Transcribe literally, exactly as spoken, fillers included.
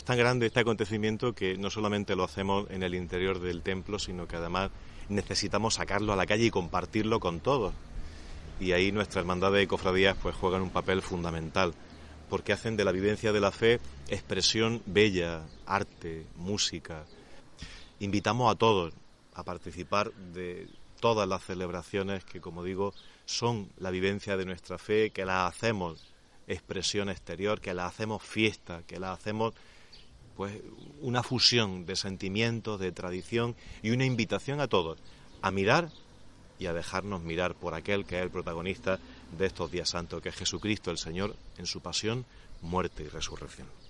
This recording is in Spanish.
Es tan grande este acontecimiento que no solamente lo hacemos en el interior del templo, sino que además necesitamos sacarlo a la calle y compartirlo con todos. Y ahí nuestra hermandad de cofradías pues juegan un papel fundamental, porque hacen de la vivencia de la fe expresión bella, arte, música. Invitamos a todos a participar de todas las celebraciones que, como digo, son la vivencia de nuestra fe, que las hacemos expresión exterior, que las hacemos fiesta, que las hacemos pues una fusión de sentimientos, de tradición y una invitación a todos a mirar y a dejarnos mirar por aquel que es el protagonista de estos días santos, que es Jesucristo el Señor en su pasión, muerte y resurrección.